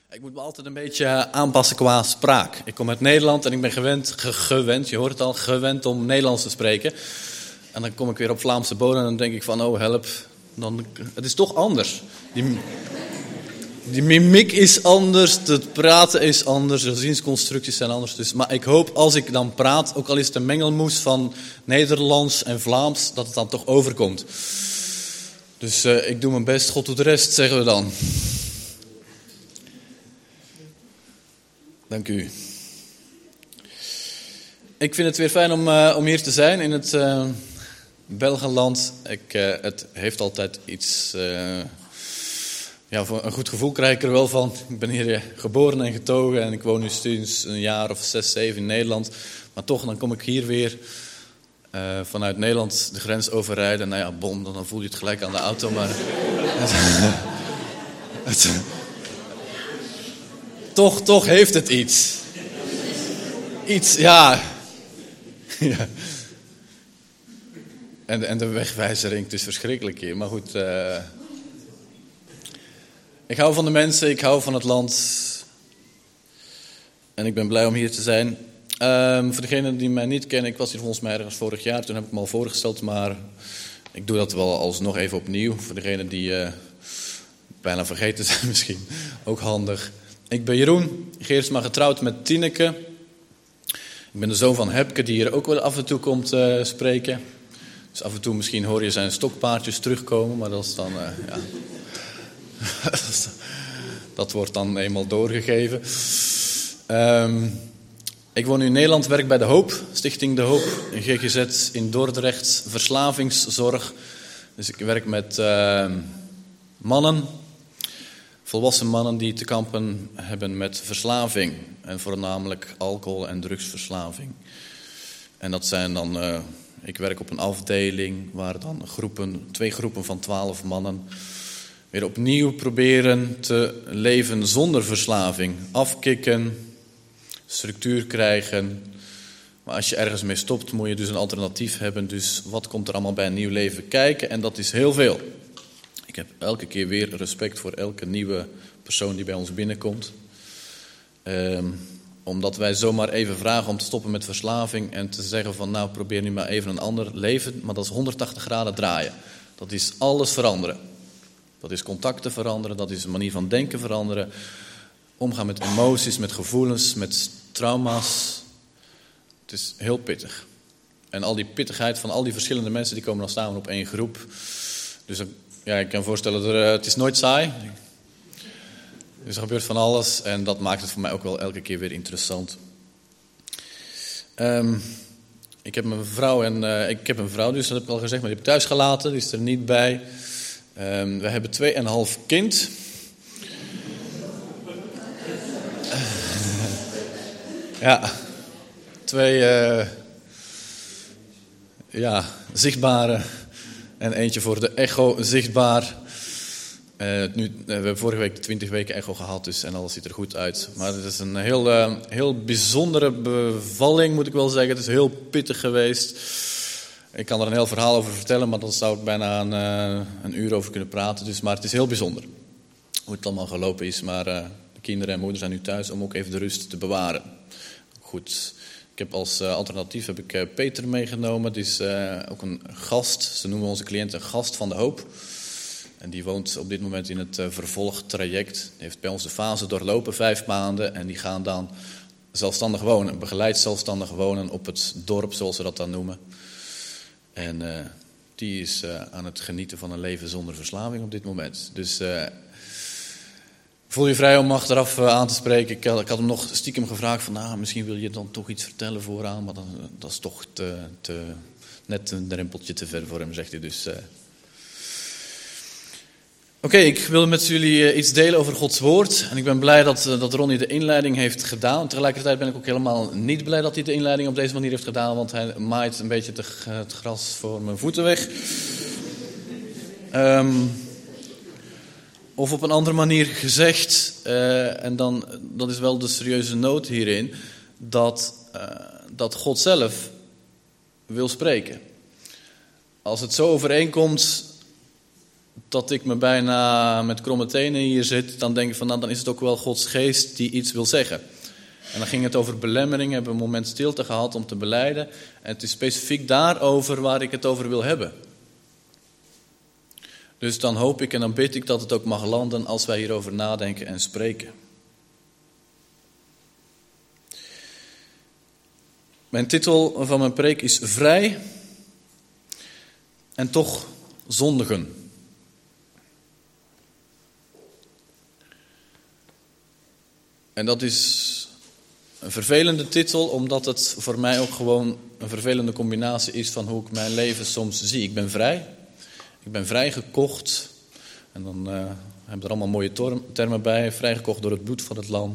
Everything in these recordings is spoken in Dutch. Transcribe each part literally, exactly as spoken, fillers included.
Ik moet me altijd een beetje aanpassen qua spraak. Ik kom uit Nederland en ik ben gewend, ge- gewend, je hoort het al, gewend om Nederlands te spreken. En dan kom ik weer op Vlaamse bodem en dan denk ik van, oh help, dan, het is toch anders. Die, die mimiek is anders, het praten is anders, de zinsconstructies zijn anders. Dus, maar ik hoop als ik dan praat, ook al is het een mengelmoes van Nederlands en Vlaams, dat het dan toch overkomt. Dus uh, ik doe mijn best, God doet de rest, zeggen we dan. Dank u. Ik vind het weer fijn om, uh, om hier te zijn in het uh, Belgenland. Ik, uh, het heeft altijd iets... Uh, ja, voor een goed gevoel krijg ik er wel van. Ik ben hier geboren en getogen en ik woon nu sinds een jaar of zes, zeven in Nederland. Maar toch, dan kom ik hier weer uh, vanuit Nederland de grens overrijden. Nou ja, bom, dan voel je het gelijk aan de auto. Maar het, het, toch, toch heeft het iets. Iets, ja. ja. En, en de wegwijzering, het is verschrikkelijk hier. Maar goed... Uh, Ik hou van de mensen, ik hou van het land. En ik ben blij om hier te zijn. Um, voor degenen die mij niet kennen, ik was hier volgens mij ergens vorig jaar. Toen heb ik me al voorgesteld, maar ik doe dat wel alsnog even opnieuw. Voor degenen die uh, bijna vergeten zijn misschien, ook handig. Ik ben Jeroen, Geersma, getrouwd met Tineke. Ik ben de zoon van Hepke, die hier ook wel af en toe komt uh, spreken. Dus af en toe misschien hoor je zijn stokpaardjes terugkomen, maar dat is dan... Uh, ja. Dat wordt dan eenmaal doorgegeven. Um, ik woon nu in Nederland, werk bij De Hoop, Stichting De Hoop, in G G Z in Dordrecht, verslavingszorg. Dus ik werk met uh, mannen, volwassen mannen die te kampen hebben met verslaving. En voornamelijk alcohol- en drugsverslaving. En dat zijn dan, uh, ik werk op een afdeling waar dan groepen, twee groepen van twaalf mannen... weer opnieuw proberen te leven zonder verslaving. Afkicken, structuur krijgen. Maar als je ergens mee stopt, moet je dus een alternatief hebben. Dus wat komt er allemaal bij een nieuw leven kijken? En dat is heel veel. Ik heb elke keer weer respect voor elke nieuwe persoon die bij ons binnenkomt. Um, omdat wij zomaar even vragen om te stoppen met verslaving en te zeggen van nou probeer nu maar even een ander leven. Maar dat is honderdtachtig graden draaien. Dat is alles veranderen. Dat is contacten veranderen, dat is een manier van denken veranderen. Omgaan met emoties, met gevoelens, met trauma's. Het is heel pittig. En al die pittigheid van al die verschillende mensen, die komen dan samen op één groep. Dus ja, ik kan me voorstellen, dat er, het is nooit saai. Dus er gebeurt van alles en dat maakt het voor mij ook wel elke keer weer interessant. Um, ik heb een vrouw en uh, ik heb een vrouw, dus dat heb ik al gezegd, maar die heb ik thuis gelaten, die is er niet bij. Um, we hebben twee en een half kind. ja, twee uh, ja, zichtbare en eentje voor de echo zichtbaar. Uh, nu, uh, we hebben vorige week de twintig weken echo gehad dus, en alles ziet er goed uit. Maar het is een heel, uh, heel bijzondere bevalling, moet ik wel zeggen. Het is heel pittig geweest. Ik kan er een heel verhaal over vertellen, maar dan zou ik bijna een, uh, een uur over kunnen praten. Dus, maar het is heel bijzonder hoe het allemaal gelopen is. Maar uh, de kinderen en moeder zijn nu thuis om ook even de rust te bewaren. Goed, ik heb als uh, alternatief heb ik uh, Peter meegenomen. Die is uh, ook een gast, ze noemen onze cliënt een gast van De Hoop. En die woont op dit moment in het uh, vervolgtraject. Die heeft bij ons de fase doorlopen, vijf maanden. En die gaan dan zelfstandig wonen, begeleid zelfstandig wonen op het dorp, zoals ze dat dan noemen. En uh, die is uh, aan het genieten van een leven zonder verslaving op dit moment. Dus uh, voel je vrij om achteraf uh, aan te spreken. Ik, ik had hem nog stiekem gevraagd van, nou, misschien wil je dan toch iets vertellen vooraan. Maar dan, uh, dat is toch te, te, net een drempeltje te ver voor hem, zegt hij dus. Uh. Oké, okay, ik wil met jullie uh, iets delen over Gods woord. En ik ben blij dat, uh, dat Ronnie de inleiding heeft gedaan. Tegelijkertijd ben ik ook helemaal niet blij dat hij de inleiding op deze manier heeft gedaan. Want hij maait een beetje te, uh, het gras voor mijn voeten weg. Um, of op een andere manier gezegd, uh, en dan, dat is wel de serieuze noot hierin, dat, uh, dat God zelf wil spreken. Als het zo overeenkomt dat ik me bijna met kromme tenen hier zit, dan denk ik van nou, dan is het ook wel Gods geest die iets wil zeggen. En dan ging het over belemmeringen, hebben we een moment stilte gehad om te belijden. En het is specifiek daarover waar ik het over wil hebben. Dus dan hoop ik en dan bid ik dat het ook mag landen als wij hierover nadenken en spreken. Mijn titel van mijn preek is Vrij en toch zondigen. En dat is een vervelende titel, omdat het voor mij ook gewoon een vervelende combinatie is van hoe ik mijn leven soms zie. Ik ben vrij, ik ben vrijgekocht, en dan uh, hebben we er allemaal mooie termen bij, vrijgekocht door het bloed van het lam.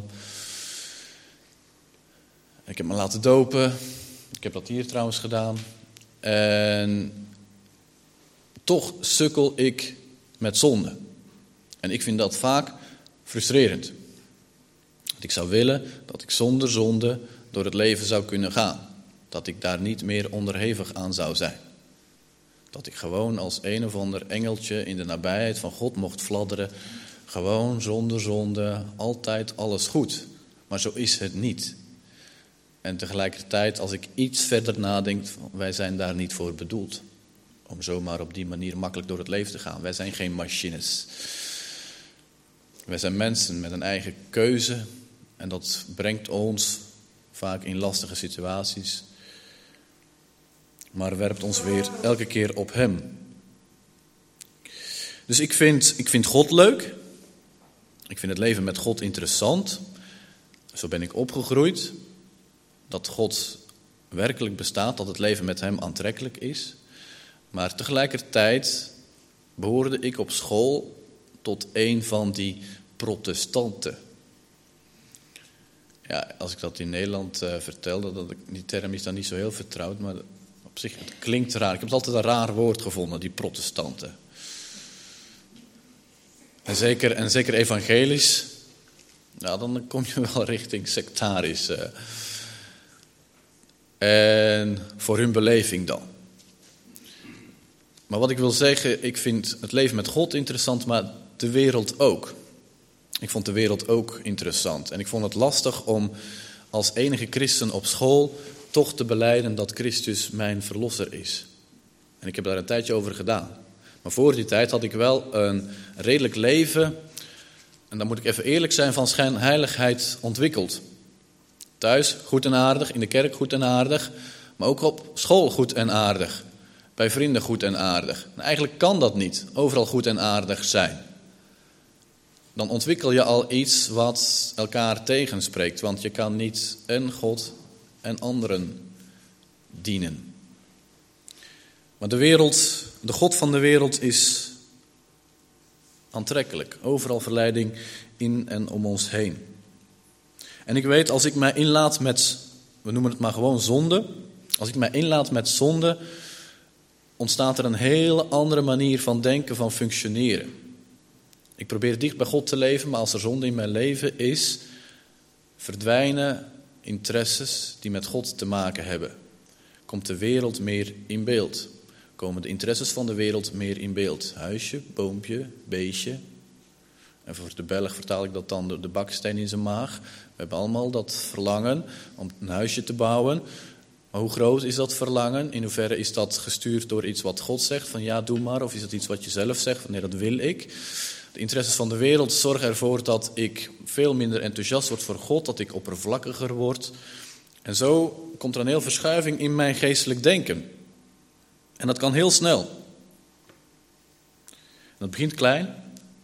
Ik heb me laten dopen, ik heb dat hier trouwens gedaan. En toch sukkel ik met zonde. En ik vind dat vaak frustrerend. Ik zou willen dat ik zonder zonde door het leven zou kunnen gaan. Dat ik daar niet meer onderhevig aan zou zijn. Dat ik gewoon als een of ander engeltje in de nabijheid van God mocht fladderen. Gewoon zonder zonde, altijd alles goed. Maar zo is het niet. En tegelijkertijd, als ik iets verder nadenk, wij zijn daar niet voor bedoeld. Om zomaar op die manier makkelijk door het leven te gaan. Wij zijn geen machines. Wij zijn mensen met een eigen keuze. En dat brengt ons vaak in lastige situaties. Maar werpt ons weer elke keer op hem. Dus ik vind, ik vind God leuk. Ik vind het leven met God interessant. Zo ben ik opgegroeid. Dat God werkelijk bestaat, dat het leven met hem aantrekkelijk is. Maar tegelijkertijd behoorde ik op school tot een van die protestanten. Ja, als ik dat in Nederland uh, vertelde, dat ik, die term is dan niet zo heel vertrouwd, maar op zich, het klinkt raar. Ik heb het altijd een raar woord gevonden, die protestanten. En zeker, en zeker evangelisch, ja, dan kom je wel richting sectarisch. Uh. En voor hun beleving dan. Maar wat ik wil zeggen, ik vind het leven met God interessant, maar de wereld ook. Ik vond de wereld ook interessant. En ik vond het lastig om als enige christen op school toch te belijden dat Christus mijn verlosser is. En ik heb daar een tijdje over gedaan. Maar voor die tijd had ik wel een redelijk leven, en dan moet ik even eerlijk zijn, van schijnheiligheid ontwikkeld. Thuis goed en aardig, in de kerk goed en aardig, maar ook op school goed en aardig. Bij vrienden goed en aardig. En eigenlijk kan dat niet, overal goed en aardig zijn. Dan ontwikkel je al iets wat elkaar tegenspreekt. Want je kan niet en God en anderen dienen. Maar de wereld, de God van de wereld is aantrekkelijk. Overal verleiding in en om ons heen. En ik weet, als ik mij inlaat met, we noemen het maar gewoon zonde. Als ik mij inlaat met zonde, ontstaat er een hele andere manier van denken, van functioneren. Ik probeer dicht bij God te leven, maar als er zonde in mijn leven is, verdwijnen interesses die met God te maken hebben. Komt de wereld meer in beeld. Komen de interesses van de wereld meer in beeld. Huisje, boompje, beestje. En voor de Belg vertaal ik dat dan door de baksteen in zijn maag. We hebben allemaal dat verlangen om een huisje te bouwen. Maar hoe groot is dat verlangen? In hoeverre is dat gestuurd door iets wat God zegt? Van ja, doe maar. Of is dat iets wat je zelf zegt? Van nee, dat wil ik. De interesses van de wereld zorgen ervoor dat ik veel minder enthousiast word voor God. Dat ik oppervlakkiger word. En zo komt er een heel verschuiving in mijn geestelijk denken. En dat kan heel snel. En dat begint klein.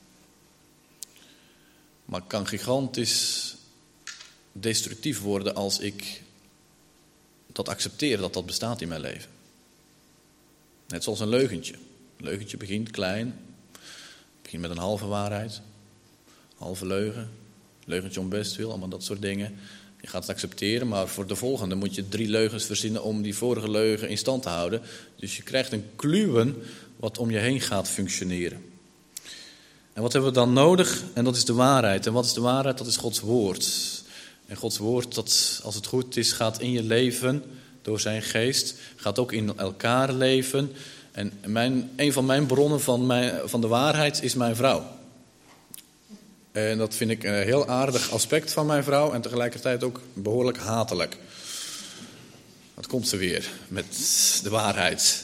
Maar kan gigantisch destructief worden als ik dat accepteer dat dat bestaat in mijn leven. Net zoals een leugentje. Een leugentje begint klein. Begint met een halve waarheid. Halve leugen. Leugentje om bestwil, allemaal dat soort dingen. Je gaat het accepteren, maar voor de volgende moet je drie leugens verzinnen om die vorige leugen in stand te houden. Dus je krijgt een kluwen wat om je heen gaat functioneren. En wat hebben we dan nodig? En dat is de waarheid. En wat is de waarheid? Dat is Gods woord. En Gods woord, dat als het goed is, gaat in je leven door zijn geest. Gaat ook in elkaar leven. En mijn, een van mijn bronnen van, mijn, van de waarheid is mijn vrouw. En dat vind ik een heel aardig aspect van mijn vrouw en tegelijkertijd ook behoorlijk hatelijk. Wat komt ze weer met de waarheid?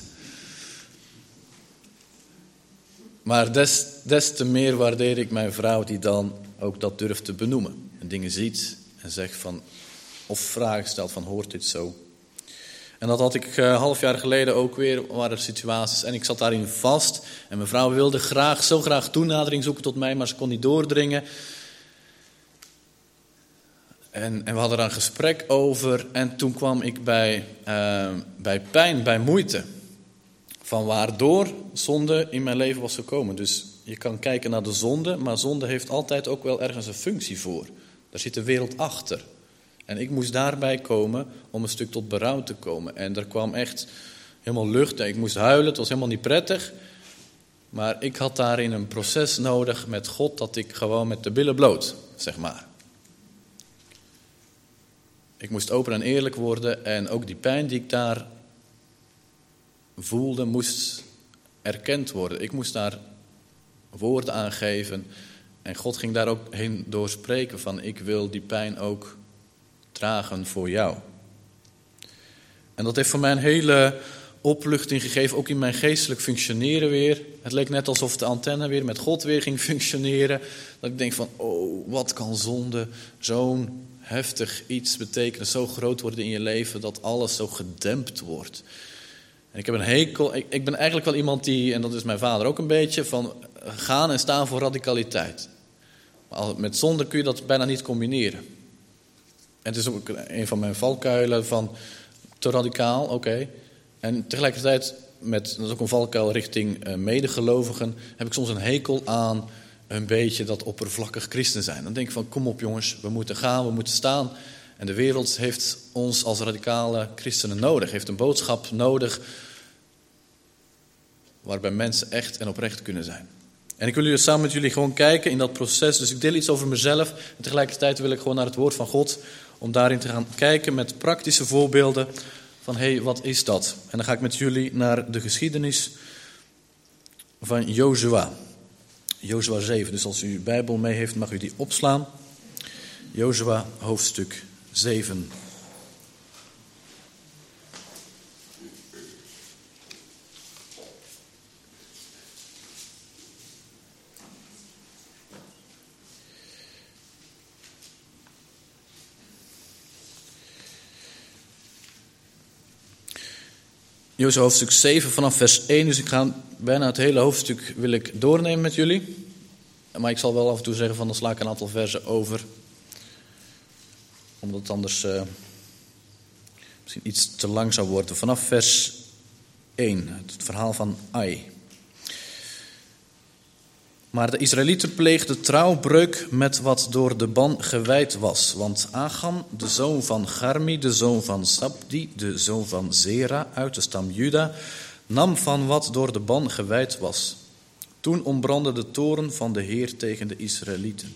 Maar des, des te meer waardeer ik mijn vrouw die dan ook dat durft te benoemen. En dingen ziet en zegt van, of vragen stelt van, hoort dit zo? En dat had ik een uh, half jaar geleden ook weer, waren er situaties. En ik zat daarin vast. En mijn vrouw wilde graag, zo graag toenadering zoeken tot mij, maar ze kon niet doordringen. En, en we hadden er een gesprek over. En toen kwam ik bij, uh, bij pijn, bij moeite. Van waardoor zonde in mijn leven was gekomen. Dus je kan kijken naar de zonde, maar zonde heeft altijd ook wel ergens een functie voor. Daar zit de wereld achter. En ik moest daarbij komen om een stuk tot berouw te komen. En er kwam echt helemaal lucht. Ik moest huilen, het was helemaal niet prettig. Maar ik had daarin een proces nodig met God, dat ik gewoon met de billen bloot, zeg maar. Ik moest open en eerlijk worden en ook die pijn die ik daar voelde, moest erkend worden. Ik moest daar woorden aan geven. En God ging daar ook heen door spreken van, ik wil die pijn ook dragen voor jou. En dat heeft voor mij een hele opluchting gegeven, ook in mijn geestelijk functioneren weer. Het leek net alsof de antenne weer met God weer ging functioneren. Dat ik denk van, oh, wat kan zonde zo'n heftig iets betekenen, zo groot worden in je leven, dat alles zo gedempt wordt. En ik heb een hekel, ik, ik ben eigenlijk wel iemand die, en dat is mijn vader ook een beetje, van gaan en staan voor radicaliteit. Maar met zonde kun je dat bijna niet combineren. En het is ook een van mijn valkuilen van te radicaal, oké. Okay. En tegelijkertijd, met, dat is ook een valkuil richting uh, medegelovigen, heb ik soms een hekel aan een beetje dat oppervlakkig christen zijn. Dan denk ik van, kom op jongens, we moeten gaan, we moeten staan. En de wereld heeft ons als radicale christenen nodig, heeft een boodschap nodig waarbij mensen echt en oprecht kunnen zijn. En ik wil jullie samen met jullie gewoon kijken in dat proces. Dus ik deel iets over mezelf en tegelijkertijd wil ik gewoon naar het woord van God, om daarin te gaan kijken met praktische voorbeelden van, hé, hey, wat is dat? En dan ga ik met jullie naar de geschiedenis van Jozua. Jozua zeven, dus als u uw Bijbel mee heeft, mag u die opslaan. Jozua hoofdstuk zeven. Jozua hoofdstuk zeven vanaf vers één, dus ik ga bijna het hele hoofdstuk wil ik doornemen met jullie. Maar ik zal wel af en toe zeggen van dan sla ik een aantal versen over. Omdat het anders uh, misschien iets te lang zou worden. Vanaf vers één, het verhaal van Ai. Maar de Israëlieten pleegden trouwbreuk met wat door de ban gewijd was. Want Agam, de zoon van Garmi, de zoon van Sabdi, de zoon van Zera uit de stam Juda, nam van wat door de ban gewijd was. Toen ontbrandde de toorn van de Heer tegen de Israëlieten.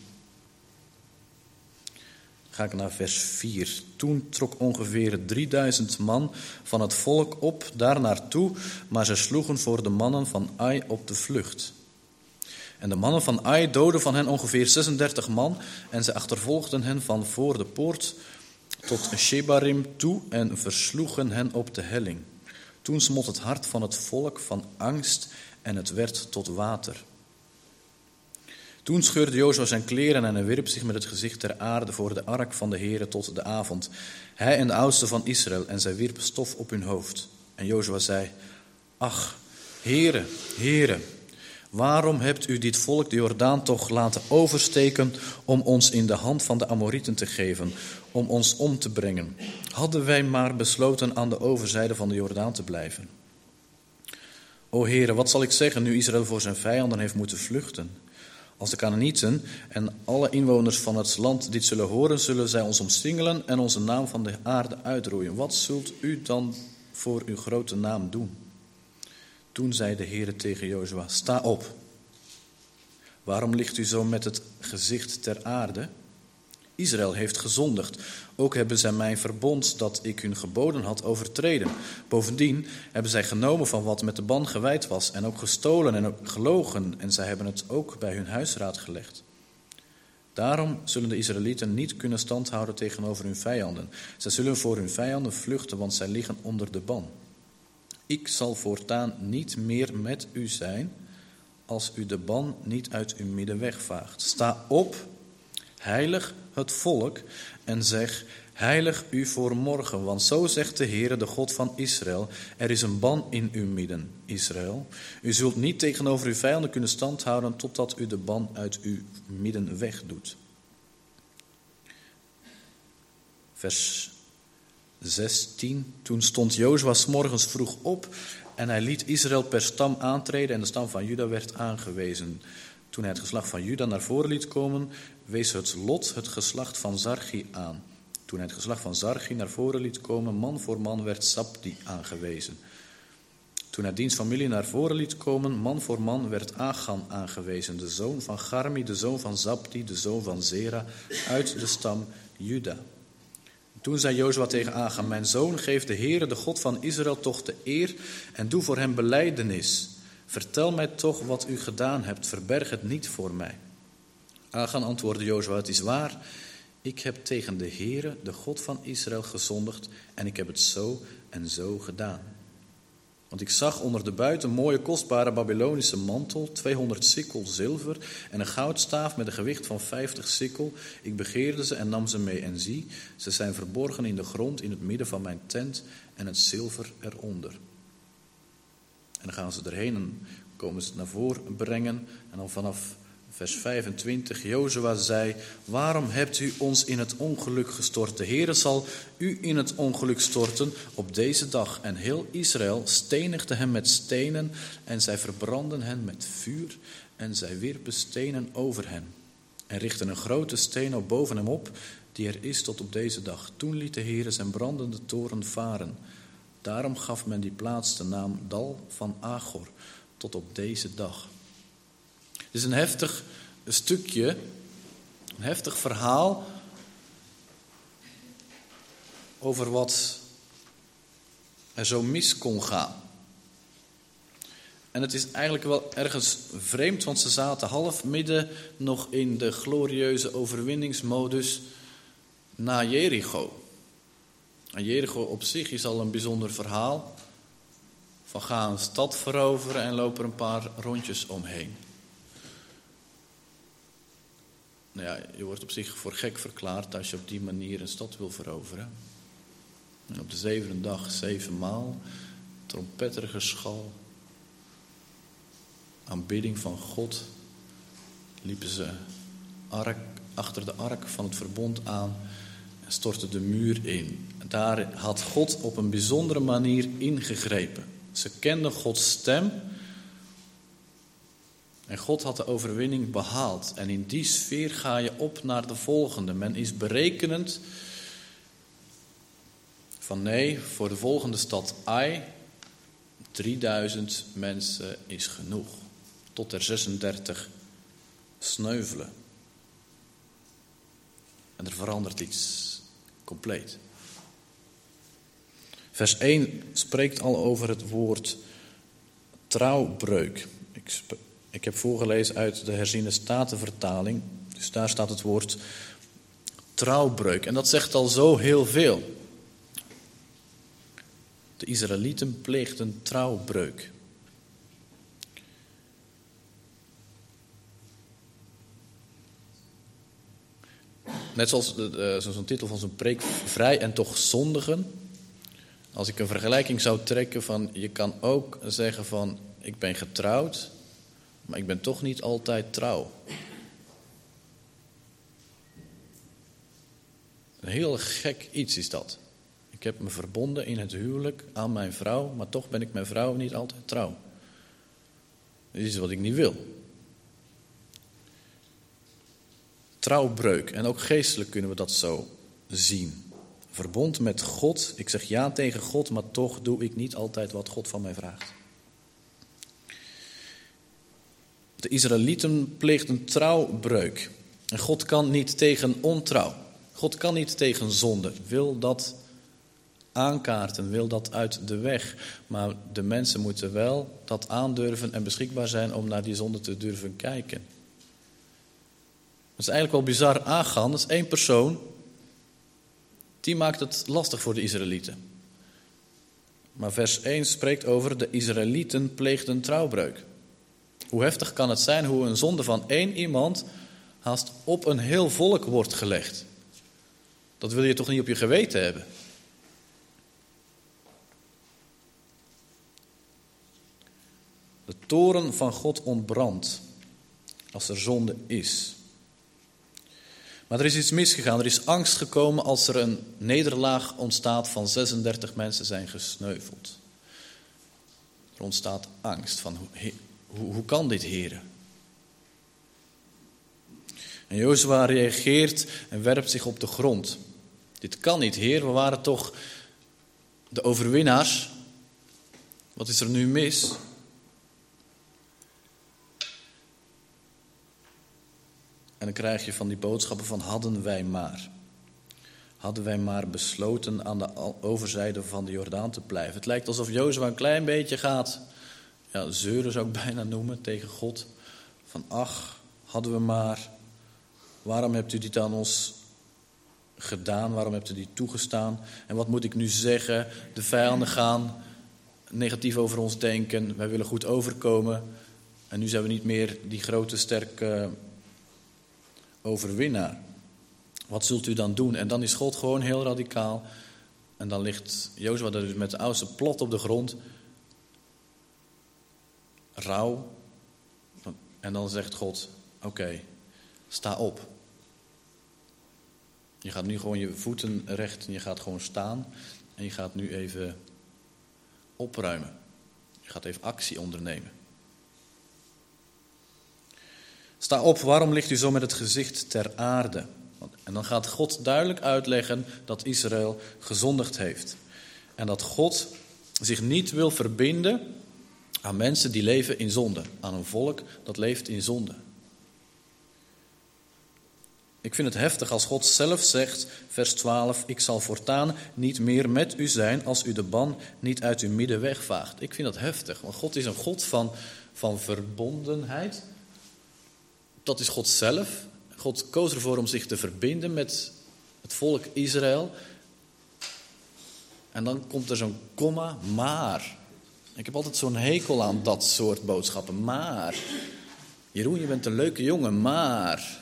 Ga ik naar vers vier. Toen trok ongeveer drieduizend man van het volk op daar naartoe, maar ze sloegen voor de mannen van Ai op de vlucht. En de mannen van Ai doodden van hen ongeveer zesendertig man en ze achtervolgden hen van voor de poort tot Shebarim toe en versloegen hen op de helling. Toen smolt het hart van het volk van angst en het werd tot water. Toen scheurde Jozua zijn kleren en hij wierp zich met het gezicht ter aarde voor de ark van de Heere tot de avond. Hij en de oudsten van Israël, en zij wierpen stof op hun hoofd. En Jozua zei, ach, Heere, Heere, waarom hebt u dit volk de Jordaan toch laten oversteken om ons in de hand van de Amorieten te geven, om ons om te brengen? Hadden wij maar besloten aan de overzijde van de Jordaan te blijven. O Heere, wat zal ik zeggen nu Israël voor zijn vijanden heeft moeten vluchten? Als de Kanaanieten en alle inwoners van het land dit zullen horen, zullen zij ons omsingelen en onze naam van de aarde uitroeien. Wat zult u dan voor uw grote naam doen? Toen zei de Heere tegen Jozua, sta op. Waarom ligt u zo met het gezicht ter aarde? Israël heeft gezondigd. Ook hebben zij mijn verbond dat ik hun geboden had overtreden. Bovendien hebben zij genomen van wat met de ban gewijd was en ook gestolen en ook gelogen. En zij hebben het ook bij hun huisraad gelegd. Daarom zullen de Israëlieten niet kunnen standhouden tegenover hun vijanden. Zij zullen voor hun vijanden vluchten, want zij liggen onder de ban. Ik zal voortaan niet meer met u zijn, als u de ban niet uit uw midden wegvaagt. Sta op, heilig het volk en zeg, heilig u voor morgen. Want zo zegt de Heere, de God van Israël, er is een ban in uw midden, Israël. U zult niet tegenover uw vijanden kunnen standhouden, totdat u de ban uit uw midden wegdoet. Vers zestien. Toen stond Jozua 's morgens vroeg op en hij liet Israël per stam aantreden en de stam van Juda werd aangewezen. Toen hij het geslacht van Juda naar voren liet komen, wees het lot het geslacht van Zarchi aan. Toen hij het geslacht van Zarchi naar voren liet komen, man voor man, werd Sabdi aangewezen. Toen hij diens familie naar voren liet komen, man voor man, werd Achan aangewezen, de zoon van Garmi, de zoon van Zabdi, de zoon van Zera, uit de stam Juda. Toen zei Jozua tegen Achan, mijn zoon, geef de Heere, de God van Israël, toch de eer en doe voor hem belijdenis. Vertel mij toch wat u gedaan hebt, verberg het niet voor mij. Achan antwoordde Jozua, het is waar, ik heb tegen de Heere, de God van Israël, gezondigd en ik heb het zo en zo gedaan. Want ik zag onder de buiten een mooie kostbare Babylonische mantel, tweehonderd sikkel zilver en een goudstaaf met een gewicht van vijftig sikkel. Ik begeerde ze en nam ze mee en zie, ze zijn verborgen in de grond in het midden van mijn tent en het zilver eronder. En dan gaan ze erheen en komen ze het naar voren brengen en dan vanaf vers vijfentwintig, Jozua zei, waarom hebt u ons in het ongeluk gestort? De Heere zal u in het ongeluk storten op deze dag. En heel Israël stenigde hem met stenen en zij verbrandden hen met vuur en zij wierpen stenen over hen. En richtten een grote steen op boven hem op, die er is tot op deze dag. Toen liet de Heere zijn brandende toren varen. Daarom gaf men die plaats de naam Dal van Achor, tot op deze dag. Het is een heftig stukje, een heftig verhaal over wat er zo mis kon gaan. En het is eigenlijk wel ergens vreemd, want ze zaten half midden nog in de glorieuze overwinningsmodus na Jericho. En Jericho op zich is al een bijzonder verhaal. Van ga een stad veroveren en loop er een paar rondjes omheen. Nou ja, je wordt op zich voor gek verklaard als je op die manier een stad wil veroveren. En op de zevende dag zevenmaal, trompettergeschal, aanbidding van God, liepen ze ark, achter de ark van het verbond aan en stortten de muur in. Daar had God op een bijzondere manier ingegrepen. Ze kenden Gods stem. En God had de overwinning behaald. En in die sfeer ga je op naar de volgende. Men is berekenend van nee, voor de volgende stad Ai, drieduizend mensen is genoeg. Tot er zesendertig sneuvelen. En er verandert iets compleet. Vers één spreekt al over het woord trouwbreuk. Ik sp- Ik heb voorgelezen uit de herziene statenvertaling. Dus daar staat het woord trouwbreuk. En dat zegt al zo heel veel. De Israëlieten pleegden trouwbreuk. Net zoals de, de, zo'n titel van zo'n preek, vrij en toch zondigen. Als ik een vergelijking zou trekken van, je kan ook zeggen van, ik ben getrouwd, maar ik ben toch niet altijd trouw. Een heel gek iets is dat. Ik heb me verbonden in het huwelijk aan mijn vrouw, maar toch ben ik mijn vrouw niet altijd trouw. Dat is wat ik niet wil. Trouwbreuk. En ook geestelijk kunnen we dat zo zien. Verbond met God. Ik zeg ja tegen God, maar toch doe ik niet altijd wat God van mij vraagt. De Israëlieten pleegden trouwbreuk. En God kan niet tegen ontrouw. God kan niet tegen zonde, wil dat aankaarten, wil dat uit de weg. Maar de mensen moeten wel dat aandurven en beschikbaar zijn om naar die zonde te durven kijken. Dat is eigenlijk wel bizar. Achan, dat is één persoon, die maakt het lastig voor de Israëlieten. Maar vers één spreekt over de Israëlieten pleegden trouwbreuk. Hoe heftig kan het zijn hoe een zonde van één iemand haast op een heel volk wordt gelegd. Dat wil je toch niet op je geweten hebben? De toorn van God ontbrandt als er zonde is. Maar er is iets misgegaan. Er is angst gekomen als er een nederlaag ontstaat van zesendertig mensen zijn gesneuveld. Er ontstaat angst van hoe, hoe, hoe kan dit, heren? En Jozua reageert en werpt zich op de grond. Dit kan niet, Heer. We waren toch de overwinnaars. Wat is er nu mis? En dan krijg je van die boodschappen van hadden wij maar. Hadden wij maar besloten aan de overzijde van de Jordaan te blijven. Het lijkt alsof Jozua een klein beetje gaat, ja, zeuren zou ik bijna noemen, tegen God. Van ach, hadden we maar. Waarom hebt u dit aan ons gedaan? Waarom hebt u dit toegestaan? En wat moet ik nu zeggen? De vijanden gaan negatief over ons denken. Wij willen goed overkomen. En nu zijn we niet meer die grote, sterke overwinnaar. Wat zult u dan doen? En dan is God gewoon heel radicaal. En dan ligt Jozua dus met de oudste plat op de grond. Rouw. En dan zegt God, oké, okay, sta op. Je gaat nu gewoon je voeten recht en je gaat gewoon staan. En je gaat nu even opruimen. Je gaat even actie ondernemen. Sta op, waarom ligt u zo met het gezicht ter aarde? En dan gaat God duidelijk uitleggen dat Israël gezondigd heeft. En dat God zich niet wil verbinden aan mensen die leven in zonde. Aan een volk dat leeft in zonde. Ik vind het heftig als God zelf zegt, vers twaalf, ik zal voortaan niet meer met u zijn als u de ban niet uit uw midden wegvaagt. Ik vind dat heftig, want God is een God van, van verbondenheid. Dat is God zelf. God koos ervoor om zich te verbinden met het volk Israël. En dan komt er zo'n komma, maar. Ik heb altijd zo'n hekel aan dat soort boodschappen. Maar. Jeroen, je bent een leuke jongen, maar.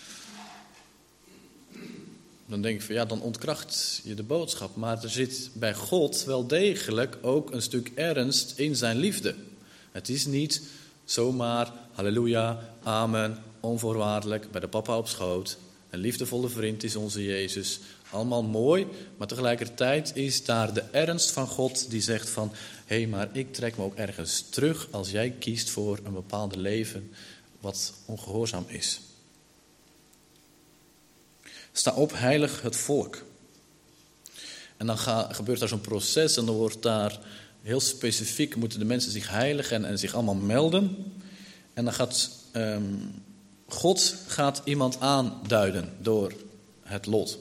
Dan denk ik van ja, dan ontkracht je de boodschap. Maar er zit bij God wel degelijk ook een stuk ernst in zijn liefde. Het is niet zomaar halleluja, amen, onvoorwaardelijk, bij de papa op schoot. Een liefdevolle vriend is onze Jezus. Allemaal mooi, maar tegelijkertijd is daar de ernst van God die zegt van hé, hey, maar ik trek me ook ergens terug als jij kiest voor een bepaald leven wat ongehoorzaam is. Sta op, heilig het volk. En dan ga, gebeurt daar zo'n proces en dan wordt daar heel specifiek, moeten de mensen zich heiligen en, en zich allemaal melden. En dan gaat um, God gaat iemand aanduiden door het lot.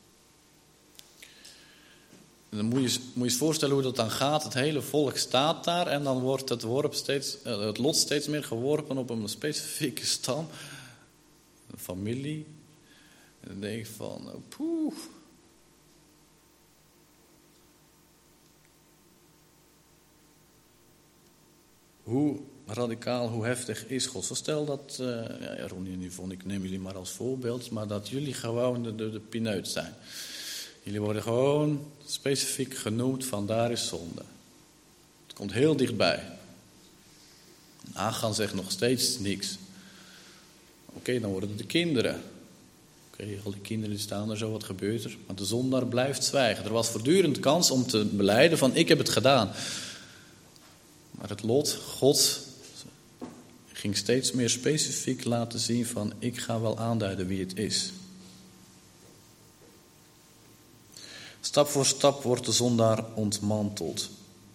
En dan moet je, moet je eens voorstellen hoe dat dan gaat. Het hele volk staat daar en dan wordt het, worp steeds, uh, het lot steeds meer geworpen op een specifieke stam. Een familie. En dan denk je van, oh, poeh. Hoe radicaal, hoe heftig is God? Zo stel dat, uh, ja, Ronnie en Yvonne, ik neem jullie maar als voorbeeld, maar dat jullie gewoon de, de, de pineut zijn. Jullie worden gewoon specifiek genoemd van daar is zonde. Het komt heel dichtbij. Achan zegt nog steeds niks. Oké, okay, dan worden het de kinderen. Oké, okay, al die kinderen die staan er zo, wat gebeurt er? Maar de zondaar blijft zwijgen. Er was voortdurend kans om te belijden van ik heb het gedaan. Maar het lot, God, ging steeds meer specifiek laten zien van ik ga wel aanduiden wie het is. Stap voor stap wordt de zondaar ontmanteld.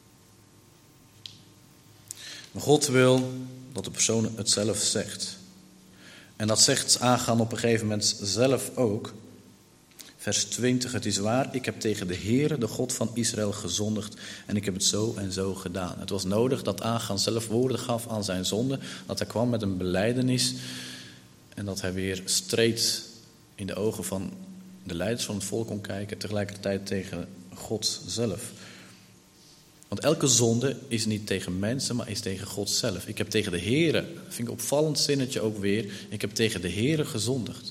Maar God wil dat de persoon het zelf zegt. En dat zegt Achan op een gegeven moment zelf ook. Vers twintig, het is waar, ik heb tegen de Heere, de God van Israël, gezondigd en ik heb het zo en zo gedaan. Het was nodig dat Achan zelf woorden gaf aan zijn zonde, dat hij kwam met een belijdenis en dat hij weer streed in de ogen van de leiders van het volk kon kijken, tegelijkertijd tegen God zelf. Want elke zonde is niet tegen mensen, maar is tegen God zelf. Ik heb tegen de Heere, dat vind ik een opvallend zinnetje ook weer, ik heb tegen de Heere gezondigd.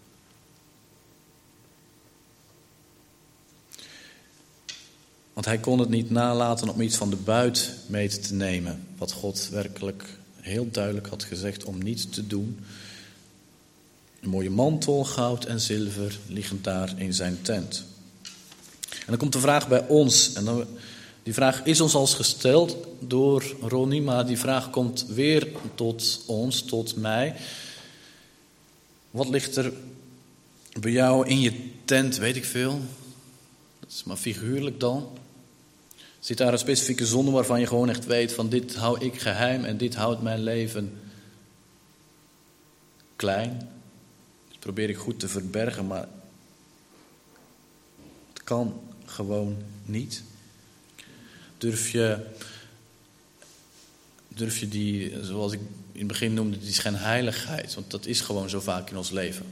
Want hij kon het niet nalaten om iets van de buit mee te nemen, wat God werkelijk heel duidelijk had gezegd om niet te doen. Een mooie mantel, goud en zilver liggend daar in zijn tent. En dan komt de vraag bij ons, en dan, die vraag is ons al gesteld door Ronnie, maar die vraag komt weer tot ons, tot mij. Wat ligt er bij jou in je tent, weet ik veel? Dat is maar figuurlijk dan. Zit daar een specifieke zonde waarvan je gewoon echt weet van dit hou ik geheim en dit houdt mijn leven klein. Dat probeer ik goed te verbergen, maar het kan gewoon niet. Durf je, durf je die, zoals ik in het begin noemde, die schijnheiligheid, want dat is gewoon zo vaak in ons leven.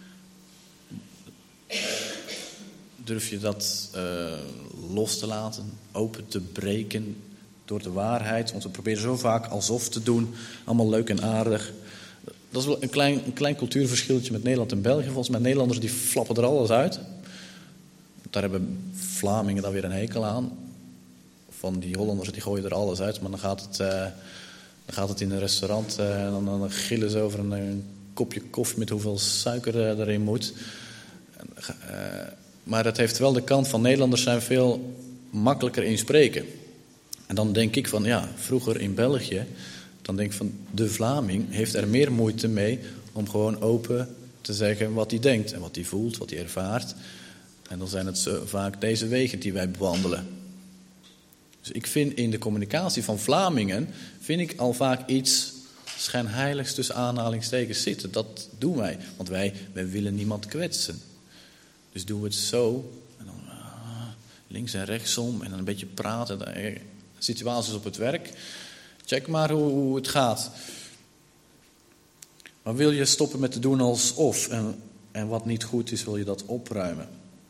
Durf je dat uh, los te laten, open te breken door de waarheid? Want we proberen zo vaak alsof te doen, allemaal leuk en aardig. Dat is wel een klein, een klein cultuurverschiltje met Nederland en België. Volgens mij Nederlanders die flappen er alles uit. Daar hebben Vlamingen dan weer een hekel aan. Van die Hollanders die gooien er alles uit. Maar dan gaat het, uh, dan gaat het in een restaurant uh, en dan, dan gillen ze over een, een kopje koffie met hoeveel suiker uh, erin moet. Uh, Maar het heeft wel de kant van Nederlanders zijn veel makkelijker in spreken. En dan denk ik van, ja, vroeger in België, dan denk ik van, de Vlaming heeft er meer moeite mee om gewoon open te zeggen wat hij denkt en wat hij voelt, wat hij ervaart. En dan zijn het zo vaak deze wegen die wij bewandelen. Dus ik vind in de communicatie van Vlamingen, vind ik al vaak iets schijnheiligs tussen aanhalingstekens zitten. Dat doen wij, want wij, wij willen niemand kwetsen. Dus doen we het zo, en dan uh, links en rechtsom, en dan een beetje praten. Uh, situaties op het werk. Check maar hoe, hoe het gaat. Maar wil je stoppen met te doen alsof, en, en wat niet goed is, wil je dat opruimen.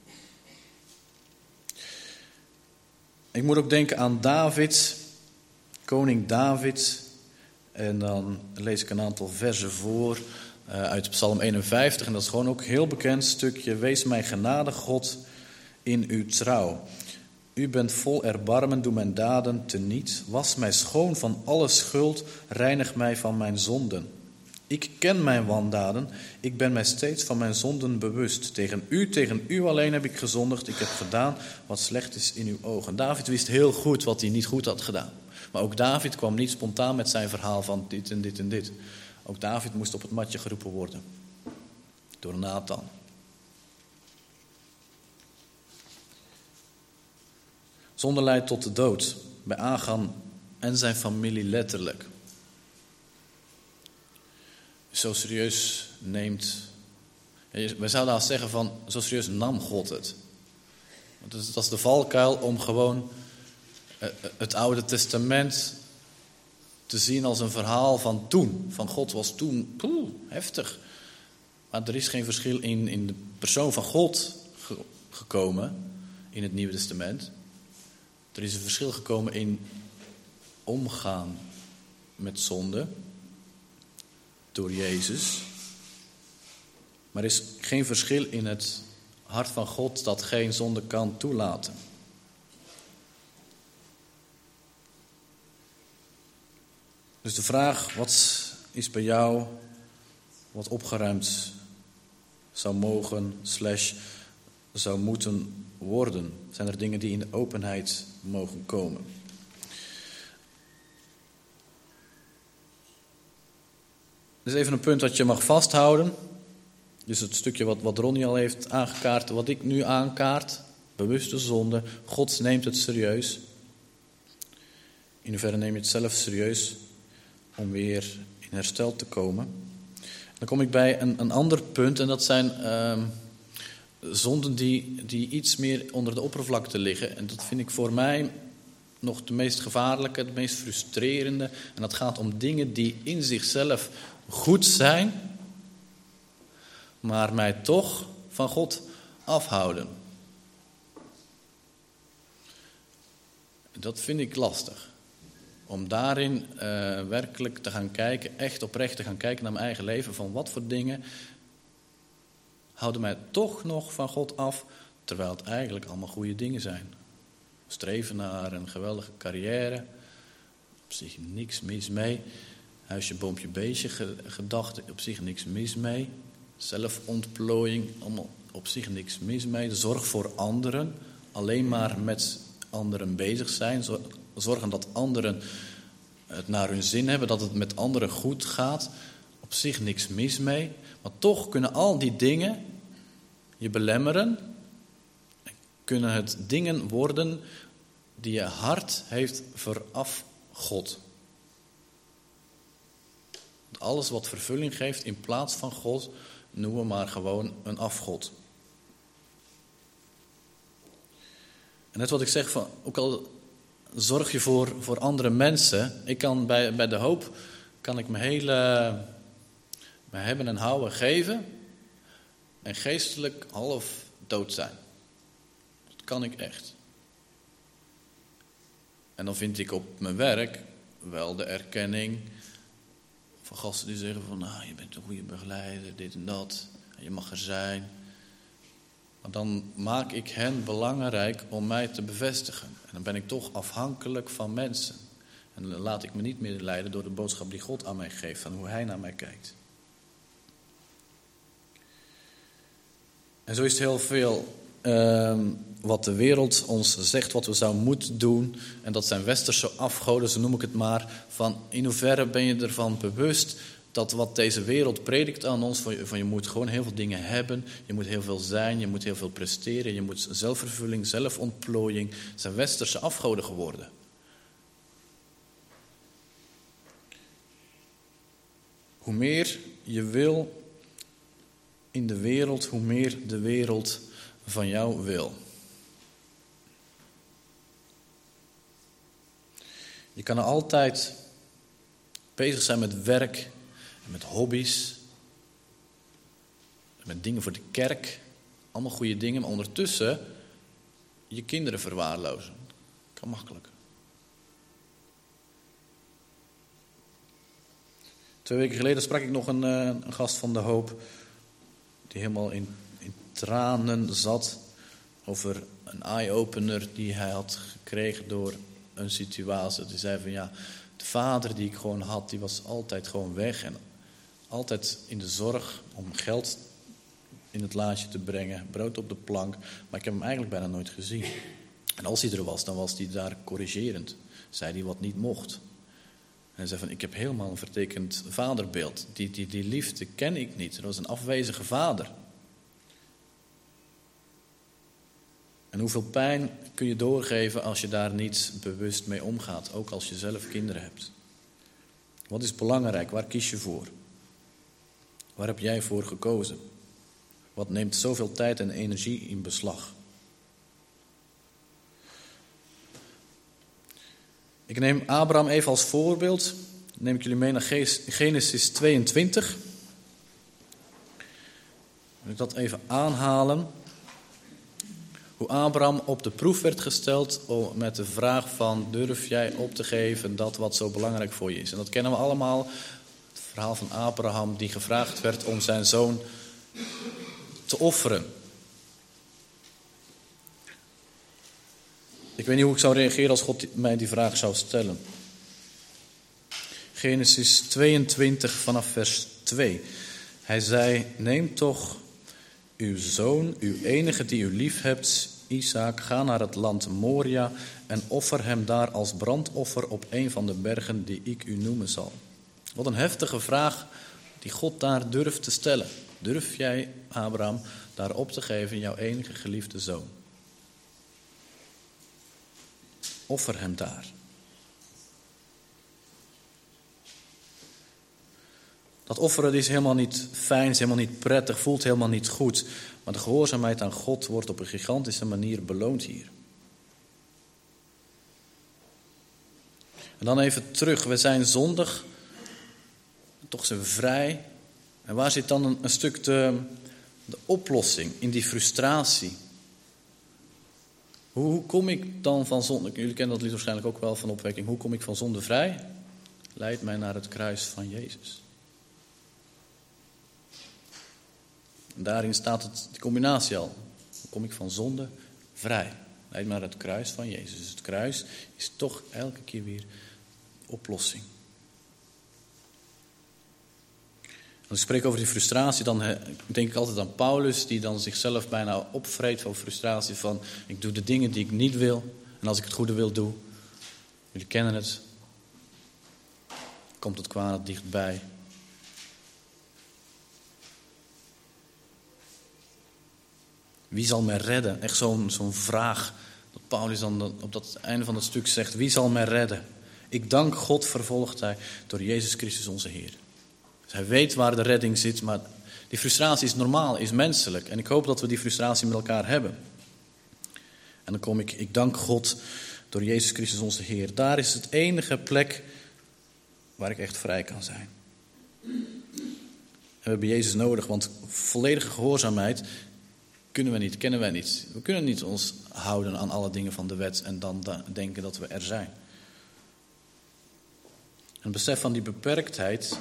Ik moet ook denken aan David, koning David. En dan lees ik een aantal versen voor uh, uit Psalm eenenvijftig. En dat is gewoon ook een heel bekend stukje. Wees mij genadig, God, in uw trouw. U bent vol erbarmen, doe mijn daden teniet. Was mij schoon van alle schuld, reinig mij van mijn zonden. Ik ken mijn wandaden, ik ben mij steeds van mijn zonden bewust. Tegen u, tegen u alleen heb ik gezondigd. Ik heb gedaan wat slecht is in uw ogen. David wist heel goed wat hij niet goed had gedaan. Maar ook David kwam niet spontaan met zijn verhaal van dit en dit en dit. Ook David moest op het matje geroepen worden. Door Nathan. Zonde leidt tot de dood. Bij Achan en zijn familie letterlijk. Zo serieus neemt... Wij zouden haast zeggen van, zo serieus nam God het. Want dat is de valkuil om gewoon het Oude Testament te zien als een verhaal van toen. Van God was toen, poeh, heftig. Maar er is geen verschil in, in de persoon van God ge, gekomen in het Nieuwe Testament. Er is een verschil gekomen in omgaan met zonde door Jezus. Maar er is geen verschil in het hart van God dat geen zonde kan toelaten. Dus de vraag, wat is bij jou wat opgeruimd zou mogen, slash zou moeten worden? Zijn er dingen die in de openheid mogen komen? Dit is even een punt dat je mag vasthouden. Dus het stukje wat, wat Ronnie al heeft aangekaart, wat ik nu aankaart. Bewuste zonde. God neemt het serieus. In hoeverre neem je het zelf serieus om weer in herstel te komen. Dan kom ik bij een, een ander punt en dat zijn uh, zonden die, die iets meer onder de oppervlakte liggen. En dat vind ik voor mij nog de meest gevaarlijke, het meest frustrerende. En dat gaat om dingen die in zichzelf goed zijn, maar mij toch van God afhouden. Dat vind ik lastig. Om daarin uh, werkelijk te gaan kijken, echt oprecht te gaan kijken naar mijn eigen leven. Van wat voor dingen houden mij toch nog van God af, terwijl het eigenlijk allemaal goede dingen zijn. Streven naar een geweldige carrière, op zich niks mis mee. Huisje, boompje, beestje, gedachten, op zich niks mis mee. Zelfontplooiing, allemaal op zich niks mis mee. De zorg voor anderen, alleen maar met anderen bezig zijn. Zorgen dat anderen het naar hun zin hebben, dat het met anderen goed gaat. Op zich niks mis mee. Maar toch kunnen al die dingen je belemmeren. Kunnen het dingen worden die je hart heeft verafgod. Alles wat vervulling geeft in plaats van God, noemen we maar gewoon een afgod. En net wat ik zeg, van, ook al zorg je voor, voor andere mensen. Ik kan bij, bij de hoop, kan ik mijn hele mijn hebben en houden geven. En geestelijk half dood zijn. Dat kan ik echt. En dan vind ik op mijn werk wel de erkenning van gasten die zeggen van, nou, je bent een goede begeleider, dit en dat. En je mag er zijn. Maar dan maak ik hen belangrijk om mij te bevestigen. En dan ben ik toch afhankelijk van mensen. En dan laat ik me niet meer leiden door de boodschap die God aan mij geeft, van hoe hij naar mij kijkt. En zo is het heel veel uh, wat de wereld ons zegt, wat we zouden moeten doen. En dat zijn westerse afgoden, zo noem ik het maar. Van in hoeverre ben je ervan bewust dat wat deze wereld predikt aan ons, van je, van je moet gewoon heel veel dingen hebben, je moet heel veel zijn, je moet heel veel presteren, je moet zelfvervulling, zelfontplooiing, zijn westerse afgoden geworden. Hoe meer je wil in de wereld, hoe meer de wereld van jou wil. Je kan er altijd bezig zijn met werk, met hobby's, met dingen voor de kerk. Allemaal goede dingen, maar ondertussen je kinderen verwaarlozen. Kan makkelijk. Twee weken geleden sprak ik nog een, een gast van de Hoop, die helemaal in, in tranen zat over een eye-opener die hij had gekregen door een situatie. Die zei van ja, de vader die ik gewoon had, die was altijd gewoon weg en altijd in de zorg om geld in het laadje te brengen, brood op de plank, maar ik heb hem eigenlijk bijna nooit gezien. En als hij er was, dan was hij daar corrigerend, zei hij wat niet mocht. En hij zei van, ik heb helemaal een vertekend vaderbeeld. Die, die, die liefde ken ik niet. Dat was een afwezige vader. En hoeveel pijn kun je doorgeven als je daar niet bewust mee omgaat. Ook als je zelf kinderen hebt. Wat is belangrijk? Waar kies je voor? Waar heb jij voor gekozen? Wat neemt zoveel tijd en energie in beslag? Ik neem Abraham even als voorbeeld. Dan neem ik jullie mee naar Genesis tweeëntwintig. Wil ik dat even aanhalen. Hoe Abraham op de proef werd gesteld met de vraag van, durf jij op te geven dat wat zo belangrijk voor je is? En dat kennen we allemaal. Het verhaal van Abraham die gevraagd werd om zijn zoon te offeren. Ik weet niet hoe ik zou reageren als God mij die vraag zou stellen. Genesis tweeëntwintig vanaf vers twee. Hij zei, neem toch uw zoon, uw enige die u lief hebt, Isaak, ga naar het land Moria en offer hem daar als brandoffer op een van de bergen die ik u noemen zal. Wat een heftige vraag die God daar durft te stellen. Durf jij, Abraham, daar op te geven jouw enige geliefde zoon? Offer hem daar. Dat offeren is helemaal niet fijn, is helemaal niet prettig, voelt helemaal niet goed. Maar de gehoorzaamheid aan God wordt op een gigantische manier beloond hier. En dan even terug. We zijn zondig. Toch zijn we vrij. En waar zit dan een, een stuk de, de oplossing in die frustratie? Hoe, hoe kom ik dan van zonde? Jullie kennen dat lied waarschijnlijk ook wel van opwekking. Hoe kom ik van zonde vrij? Leid mij naar het kruis van Jezus. En daarin staat het, die combinatie al. Hoe kom ik van zonde vrij? Leid mij naar het kruis van Jezus. Dus het kruis is toch elke keer weer oplossing. Als ik spreek over die frustratie, dan denk ik altijd aan Paulus, die dan zichzelf bijna opvreet van frustratie van, ik doe de dingen die ik niet wil, en als ik het goede wil doe, jullie kennen het, komt het kwaad dichtbij. Wie zal mij redden? Echt zo'n, zo'n vraag, dat Paulus dan op dat einde van het stuk zegt, wie zal mij redden? Ik dank God, vervolgt hij, door Jezus Christus onze Heer. Dus hij weet waar de redding zit, maar die frustratie is normaal, is menselijk. En ik hoop dat we die frustratie met elkaar hebben. En dan kom ik, ik dank God door Jezus Christus onze Heer. Daar is het enige plek waar ik echt vrij kan zijn. En we hebben Jezus nodig, want volledige gehoorzaamheid kunnen we niet, kennen wij niet. We kunnen niet ons houden aan alle dingen van de wet en dan denken dat we er zijn. Een besef van die beperktheid,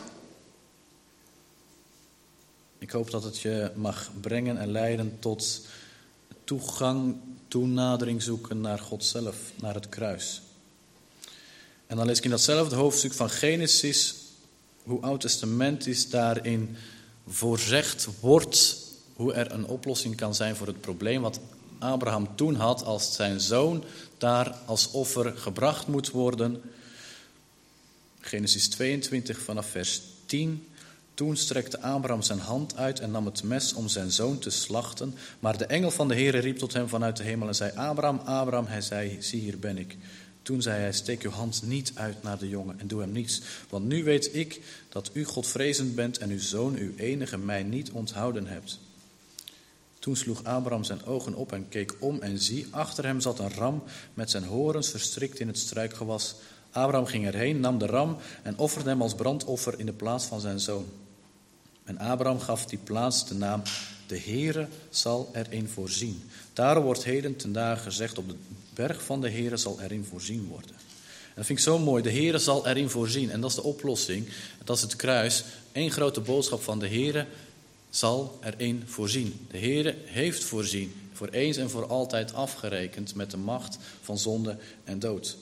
ik hoop dat het je mag brengen en leiden tot toegang, toenadering zoeken naar God zelf, naar het kruis. En dan lees ik in datzelfde hoofdstuk van Genesis hoe oud-testamentisch daarin voorzegd wordt hoe er een oplossing kan zijn voor het probleem wat Abraham toen had als zijn zoon daar als offer gebracht moet worden. Genesis tweeëntwintig vanaf vers tien. Toen strekte Abraham zijn hand uit en nam het mes om zijn zoon te slachten. Maar de engel van de Heere riep tot hem vanuit de hemel en zei, Abraham, Abraham, hij zei, zie hier ben ik. Toen zei hij, steek uw hand niet uit naar de jongen en doe hem niets. Want nu weet ik dat u Godvrezend bent en uw zoon, uw enige, mij niet onthouden hebt. Toen sloeg Abraham zijn ogen op en keek om en zie, achter hem zat een ram met zijn horens verstrikt in het struikgewas. Abraham ging erheen, nam de ram en offerde hem als brandoffer in de plaats van zijn zoon. En Abraham gaf die plaats de naam, de Heere zal erin voorzien. Daarom wordt heden ten dagen gezegd, op de berg van de Heere zal erin voorzien worden. En dat vind ik zo mooi, de Heere zal erin voorzien. En dat is de oplossing, dat is het kruis. Eén grote boodschap van de Heere zal erin voorzien. De Heere heeft voorzien, voor eens en voor altijd afgerekend met de macht van zonde en dood.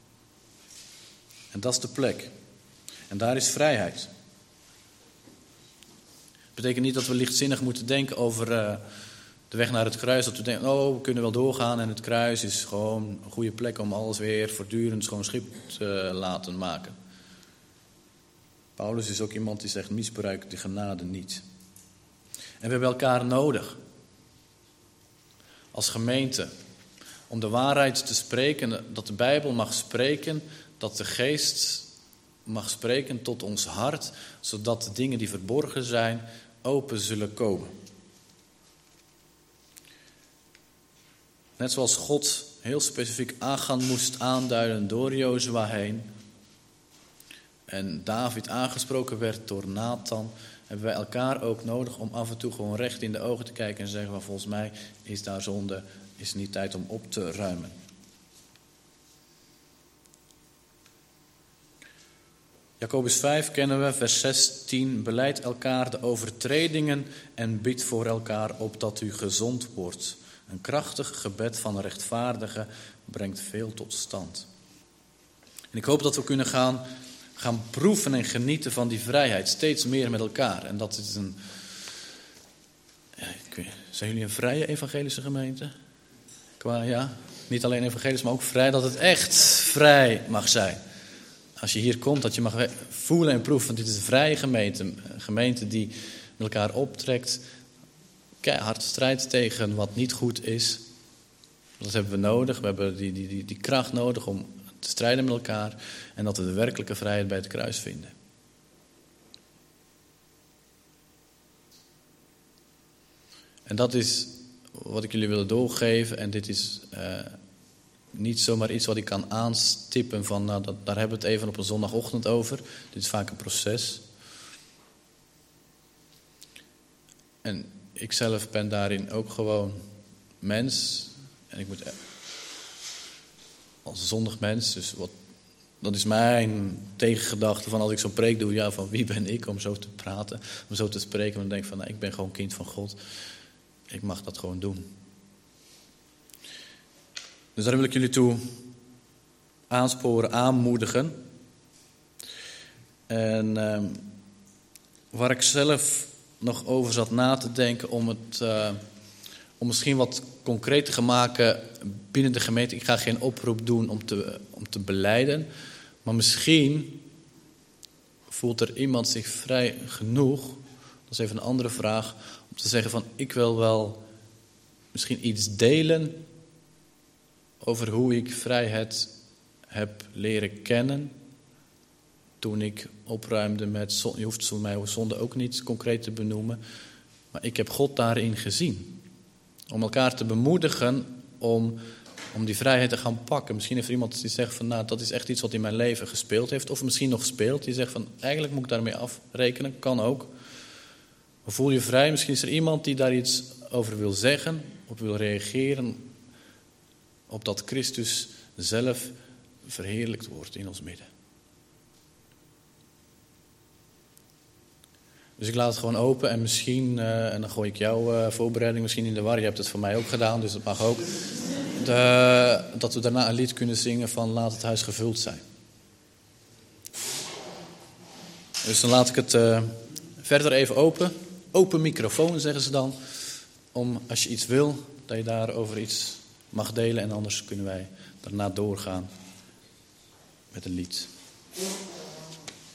En dat is de plek. En daar is vrijheid. Dat betekent niet dat we lichtzinnig moeten denken over uh, de weg naar het kruis. Dat we denken, oh, we kunnen wel doorgaan en het kruis is gewoon een goede plek om alles weer voortdurend schoon schip te laten maken. Paulus is ook iemand die zegt, misbruik de genade niet. En we hebben elkaar nodig. Als gemeente. Om de waarheid te spreken, dat de Bijbel mag spreken, dat de Geest mag spreken tot ons hart, zodat de dingen die verborgen zijn, open zullen komen. Net zoals God heel specifiek Achan moest aanduiden door Jozua heen, en David aangesproken werd door Nathan, hebben wij elkaar ook nodig om af en toe gewoon recht in de ogen te kijken en zeggen, van, volgens mij is daar zonde, is het niet tijd om op te ruimen. Jacobus vijf kennen we, vers zestien. Belijd elkaar de overtredingen en bid voor elkaar op dat u gezond wordt. Een krachtig gebed van een rechtvaardige brengt veel tot stand. En ik hoop dat we kunnen gaan, gaan proeven en genieten van die vrijheid. Steeds meer met elkaar. En dat is een... Ja, ik weet, zijn jullie een vrije evangelische gemeente? Qua, ja, niet alleen evangelisch, maar ook vrij, dat het echt vrij mag zijn. Als je hier komt, dat je mag voelen en proeven, want dit is een vrije gemeente. Een gemeente die met elkaar optrekt, keihard strijdt tegen wat niet goed is. Dat hebben we nodig. We hebben die, die, die, die kracht nodig om te strijden met elkaar. En dat we de werkelijke vrijheid bij het kruis vinden. En dat is wat ik jullie wil doorgeven. En dit is uh, niet zomaar iets wat ik kan aanstippen van, nou, dat, daar hebben we het even op een zondagochtend over. Dit is vaak een proces. En ik zelf ben daarin ook gewoon mens. En ik moet als zondig mens, dus wat, dat is mijn tegengedachte van als ik zo'n preek doe, ja, van wie ben ik om zo te praten, om zo te spreken. Dan denk ik van, nou, ik ben gewoon kind van God. Ik mag dat gewoon doen. Dus daar wil ik jullie toe aansporen, aanmoedigen. En uh, waar ik zelf nog over zat na te denken om het uh, om misschien wat concreter te maken binnen de gemeente. Ik ga geen oproep doen om te, om te belijden. Maar misschien voelt er iemand zich vrij genoeg, dat is even een andere vraag, om te zeggen van ik wil wel misschien iets delen over hoe ik vrijheid heb leren kennen. Toen ik opruimde met zonde, je hoeft mij zonde ook niet concreet te benoemen, maar ik heb God daarin gezien. Om elkaar te bemoedigen om, om die vrijheid te gaan pakken. Misschien heeft er iemand die zegt van nou, dat is echt iets wat in mijn leven gespeeld heeft. Of misschien nog speelt. Die zegt van eigenlijk moet ik daarmee afrekenen. Kan ook. Maar voel je vrij. Misschien is er iemand die daar iets over wil zeggen. Op wil reageren. Opdat Christus zelf verheerlijkt wordt in ons midden. Dus ik laat het gewoon open en misschien, uh, en dan gooi ik jouw uh, voorbereiding misschien in de war. Je hebt het voor mij ook gedaan, dus dat mag ook. De, dat we daarna een lied kunnen zingen van laat het huis gevuld zijn. Dus dan laat ik het uh, verder even open. Open microfoon zeggen ze dan. Om als je iets wil, dat je daarover iets mag delen. En anders kunnen wij daarna doorgaan met een lied.